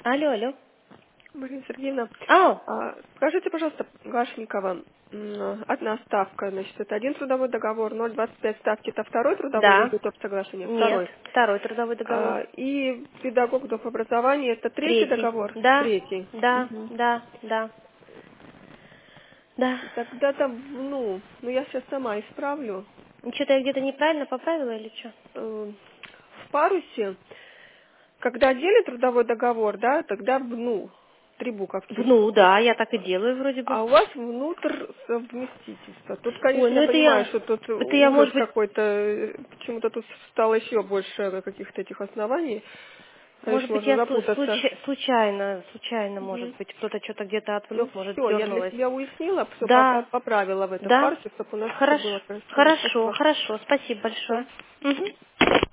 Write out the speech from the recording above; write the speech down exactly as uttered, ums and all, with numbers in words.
Алло, алло. Марина Сергеевна, Ау, а, скажите, пожалуйста, Гашникова, м, одна ставка, значит, это один трудовой договор, ноль двадцать пять ставки, это второй трудовой да. или доп. Соглашение? Нет, Второй. второй трудовой договор. А, и педагог доп. Образования, это третий Третий. договор? Да, Третий. да, Мгм. да, да, да. Тогда там, ну, ну я сейчас сама исправлю. Что-то я где-то неправильно поправила или что? Э, В парусе, когда отдельный трудовой договор, да, тогда, ну, три буковки. Ну, да, я так и делаю вроде бы. А у вас внутрь совместительства. Тут, Ой, конечно, ну я это понимаю, я, что тут это я, ужас может быть, какой-то, э, почему-то тут стало еще больше каких-то этих оснований. может Конечно, быть, можно я слу- запутаться. случа- случайно, случайно, может Угу. быть, кто-то что-то где-то Ну отвлек, может, все, я для дернулась. себя уяснила, все Да, поправила в этом да, парке, чтобы у нас все хорошо, было красиво. хорошо, Спасибо. хорошо, спасибо Да. большое. Мгм.